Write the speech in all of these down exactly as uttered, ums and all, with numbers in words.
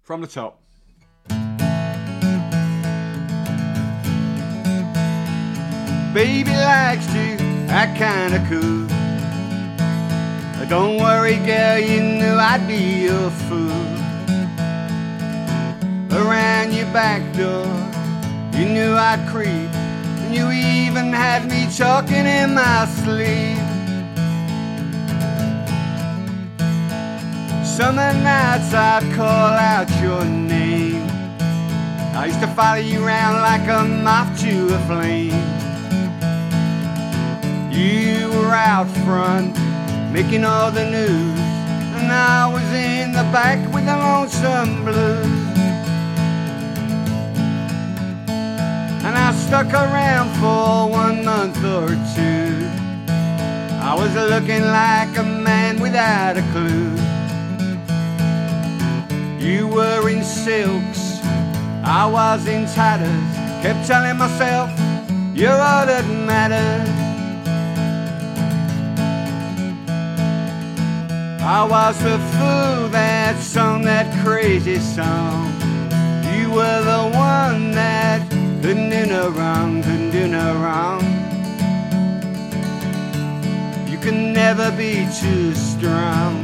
From the top. Baby likes to act kinda cool. Don't worry, girl, you knew I'd be your fool. Around your back door, you knew I'd creep, and you even had me talking in my sleep. Summer nights I'd call out your name. I used to follow you around like a moth to a flame. You were out front, making all the news, and I was in the back with the lonesome blues. And I stuck around for one month or two. I was looking like a man without a clue. You were in silks, I was in tatters. Kept telling myself, you're all that matters. I was the fool that sung that crazy song. You were the one that couldn't do no wrong, couldn't do no wrong. You can never be too strong.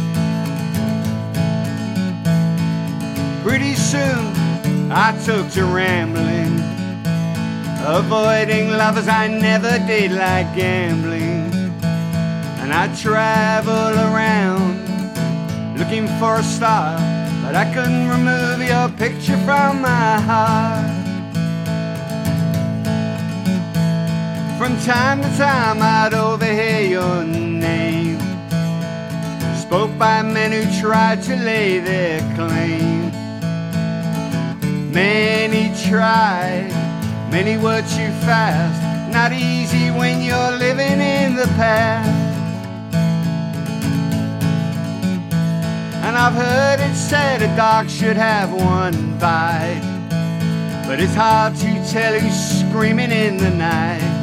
Pretty soon I took to rambling, avoiding lovers I never did, like gambling. And I'd travel around looking for a star, but I couldn't remove your picture from my heart. From time to time I'd overhear your name, spoke by men who tried to lay their claim. Many tried, many were too fast, not easy when you're living in the past. And I've heard it said a dog should have one bite, but it's hard to tell who's screaming in the night.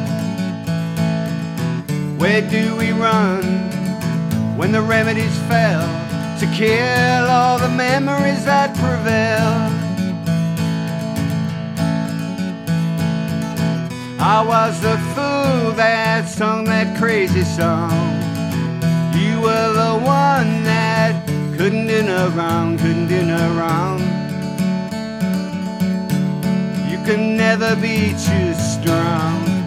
Where do we run when the remedies fail to kill all the memories that prevail? I was the fool that sung that crazy song. You were the one that couldn't do no wrong, couldn't do no wrong. You can never be too strong.